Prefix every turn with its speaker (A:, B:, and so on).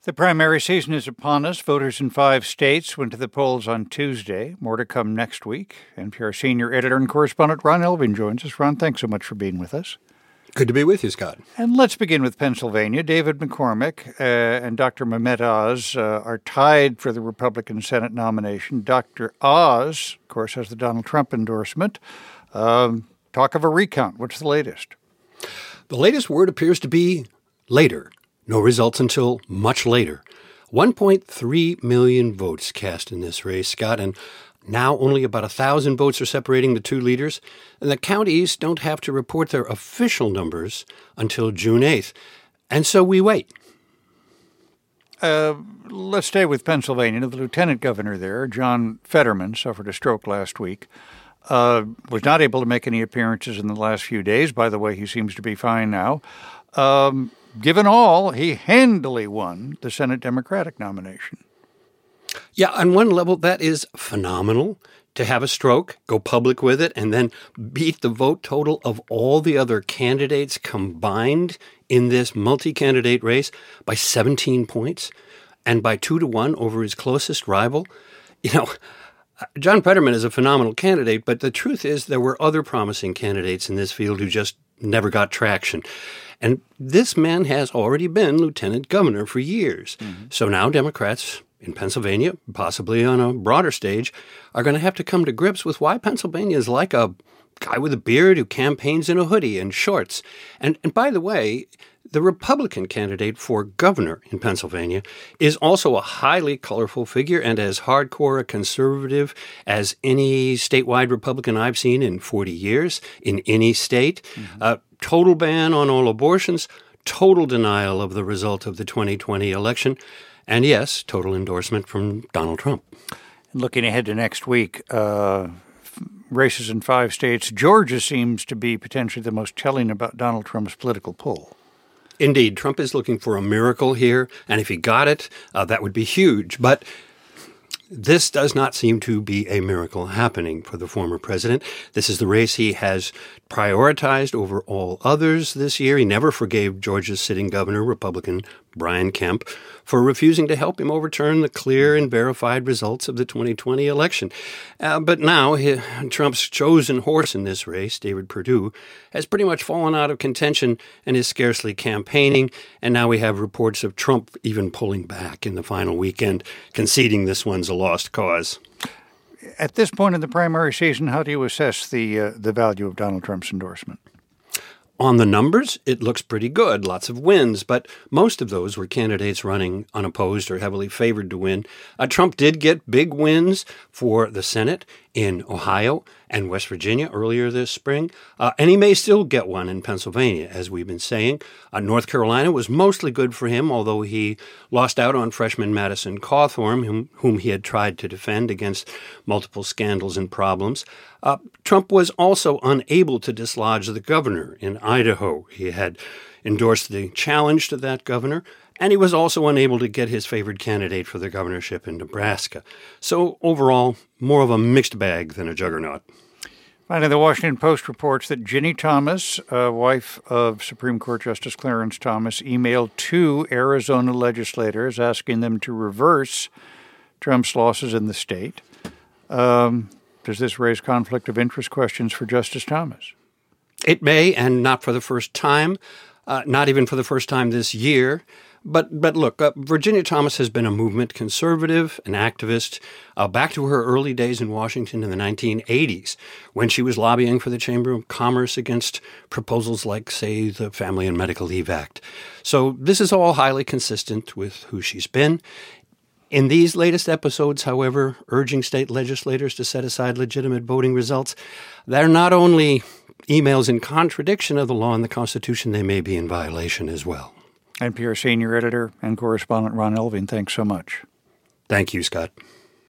A: The primary season is upon us. Voters in 5 states went to the polls on Tuesday. More to come next week. NPR senior editor and correspondent Ron Elving joins us. Ron, thanks so much for being with us.
B: Good to be with you, Scott.
A: And let's begin with Pennsylvania. David McCormick and Dr. Mehmet Oz are tied for the Republican Senate nomination. Dr. Oz, of course, has the Donald Trump endorsement. Talk of a recount. What's the latest?
B: The latest word appears to be later. No results until much later. 1.3 million votes cast in this race, Scott, and now only about 1,000 votes are separating the two leaders, and the counties don't have to report their official numbers until June 8th. And so we wait.
A: Let's stay with Pennsylvania. The lieutenant governor there, John Fetterman, suffered a stroke last week. Was not able to make any appearances in the last few days. By the way, he seems to be fine now. Given all, he handily won the Senate Democratic nomination.
B: Yeah, on one level, that is phenomenal. To have a stroke, go public with it, and then beat the vote total of all the other candidates combined in this multi-candidate race by 17 points and by 2-1 over his closest rival. You know, John Fetterman is a phenomenal candidate, but the truth is there were other promising candidates in this field who just never got traction. And this man has already been lieutenant governor for years. Mm-hmm. So now Democrats in Pennsylvania, possibly on a broader stage, are going to have to come to grips with why Pennsylvania is like a guy with a beard who campaigns in a hoodie and shorts. And by the way, the Republican candidate for governor in Pennsylvania is also a highly colorful figure and as hardcore a conservative as any statewide Republican I've seen in 40 years in any state. Mm-hmm. Total ban on all abortions, total denial of the result of the 2020 election, and yes, total endorsement from Donald Trump.
A: Looking ahead to next week, races in 5 states, Georgia seems to be potentially the most telling about Donald Trump's political pull.
B: Indeed, Trump is looking for a miracle here, and if he got it, that would be huge. But this does not seem to be a miracle happening for the former president. This is the race he has prioritized over all others this year. He never forgave Georgia's sitting governor, Republican Brian Kemp, for refusing to help him overturn the clear and verified results of the 2020 election. But now Trump's chosen horse in this race, David Perdue, has pretty much fallen out of contention and is scarcely campaigning. And now we have reports of Trump even pulling back in the final weekend, conceding this one's a lost cause.
A: At this point in the primary season, how do you assess the value of Donald Trump's endorsement?
B: On the numbers, it looks pretty good, lots of wins, but most of those were candidates running unopposed or heavily favored to win. Trump did get big wins for the Senate in Ohio and West Virginia earlier this spring, and he may still get one in Pennsylvania, as we've been saying. North Carolina was mostly good for him, although he lost out on freshman Madison Cawthorn, whom he had tried to defend against multiple scandals and problems. Trump was also unable to dislodge the governor in Idaho. He had endorsed the challenge to that governor, and he was also unable to get his favored candidate for the governorship in Nebraska. So overall, more of a mixed bag than a juggernaut.
A: Finally, the Washington Post reports that Ginny Thomas, wife of Supreme Court Justice Clarence Thomas, emailed 2 Arizona legislators asking them to reverse Trump's losses in the state. Does this raise conflict of interest questions for Justice Thomas?
B: It may, and not for the first time, not even for the first time this year. But look, Virginia Thomas has been a movement conservative, an activist, back to her early days in Washington in the 1980s, when she was lobbying for the Chamber of Commerce against proposals like, say, the Family and Medical Leave Act. So this is all highly consistent with who she's been. In these latest episodes, however, urging state legislators to set aside legitimate voting results, they're not only emails in contradiction of the law and the Constitution, they may be in violation as well.
A: NPR senior editor and correspondent Ron Elving, thanks so much.
B: Thank you, Scott.